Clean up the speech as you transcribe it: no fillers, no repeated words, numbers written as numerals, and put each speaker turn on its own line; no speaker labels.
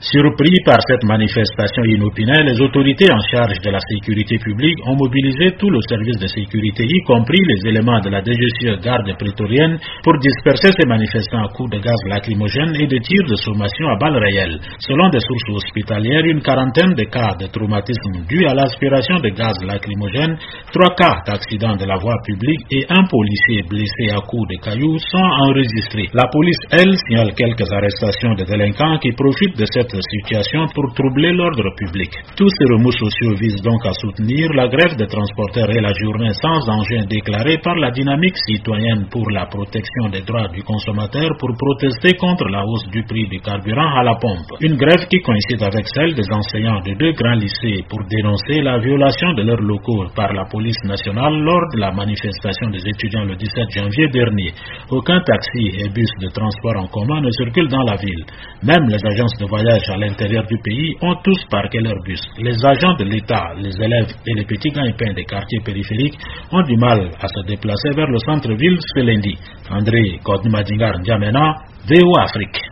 Surpris par cette manifestation inopinée, les autorités en charge de la sécurité publique ont mobilisé tout le service de sécurité, y compris les éléments de la DGCE garde prétorienne, pour disperser ces manifestants à coups de gaz lacrymogène et de tirs de sommation à balles réelles. Selon des sources hospitalières, une quarantaine de cas de traumatisme dus à l'aspiration de gaz lacrymogène, 3 cas d'accident de la voie publique et un policier blessé à coups de cailloux sont enregistrés. La police, elle, signale quelques arrestations de délinquants qui profitent de cette situation pour troubler l'ordre public. Tous ces remous sociaux visent donc à soutenir la grève des transporteurs et la journée sans engin déclarée par la dynamique citoyenne pour la protection des droits du consommateur pour protester contre la hausse du prix du carburant à la pompe. Une grève qui coïncide avec celle des enseignants de 2 grands lycées pour dénoncer la violation de leurs locaux par la police nationale lors de la manifestation des étudiants le 17 janvier dernier. Aucun taxi et bus de transport en commun ne circulent dans la ville. Même les agences de voyage à l'intérieur du pays ont tous parqué leurs bus. Les agents de l'État, les élèves et les petits gagne-pains des quartiers périphériques ont du mal à se déplacer vers le centre-ville ce lundi. André Kodmadingar N'Djamena, VOA Afrique.